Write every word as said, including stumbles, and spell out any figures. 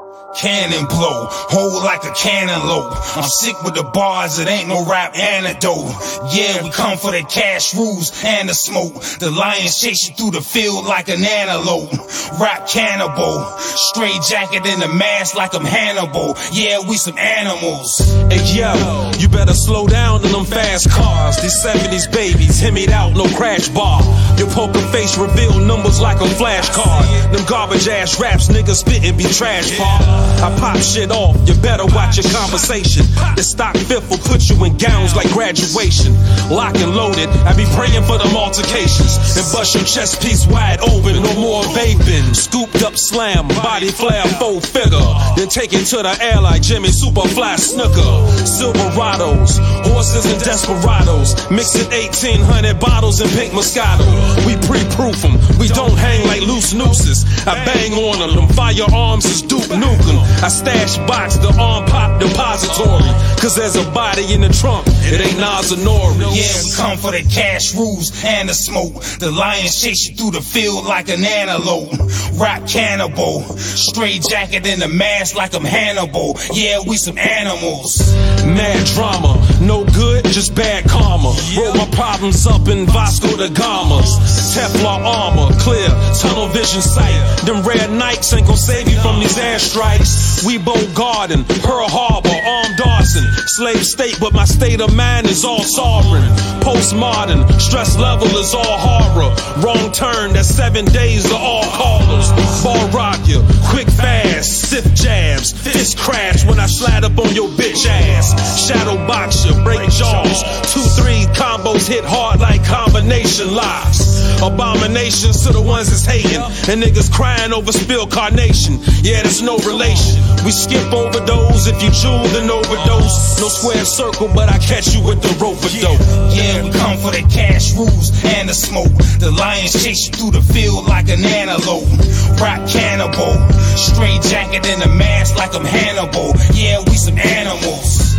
Cannon blow, hold like a cantaloupe. I'm sick with the bars, it ain't no rap antidote. Yeah, we come for the cash rules and the smoke. The lion chase you through the field like an antelope. Rap cannibal, straight jacket in the mask like I'm Hannibal. Yeah, we some animals. Hey yo, you better slow down on them fast cars. These seventies babies, hit me out, no crash bar. Your poker face reveal numbers like a flashcard. Them garbage ass raps, niggas spittin' be trash par. I pop shit off, you better watch your conversation. This stock fifth will put you in gowns like graduation. Lock and loaded, I be praying for them altercations. And bust your chest piece wide open, no more vaping. Scooped up slam, body flare, full figure. Then take it to the air like Jimmy Superfly Snooker. Silverados, horses and desperados. Mixing eighteen hundred bottles in pink Moscato. We pre-proof them, we don't hang like loose nooses. I bang on them, them firearms is Duke Nukem. I stash box the arm pop depository. Cause there's a body in the trunk, it ain't Nas or Nori. Yeah, we come for the cash rules and the smoke. The lions chase you through the field like an antelope. Rap cannibal, straight jacket in the mask like I'm Hannibal. Yeah, we some animals. Mad drama, no good, just bad karma. Roll my problems up in Vasco da Gama's. Teflon armor, clear, tunnel vision sight. Them red Nikes ain't gon' save you from these airstrikes. We Bow Garden, Pearl Harbor, armed arson. Slave state, but my state of mind is all sovereign. Postmodern, stress level is all horror. Wrong turn, that's seven days to all callers. Ball rock you, quick fast, stiff jabs. Fist crash when I slide up on your bitch ass. Shadow box you, break jaws. Two, three combos hit hard like combination locks. Abominations to the ones that's hating. And niggas crying over spilled carnation. Yeah, there's no relation. We skip over those. If you chew, then overdose. No square circle, but I catch you with the rope of dope. Yeah, we come for the cash rules and the smoke. The lions chase you through the field like an antelope. Rap cannibal, straight jacket in the mask like I'm Hannibal. Yeah, we some animals.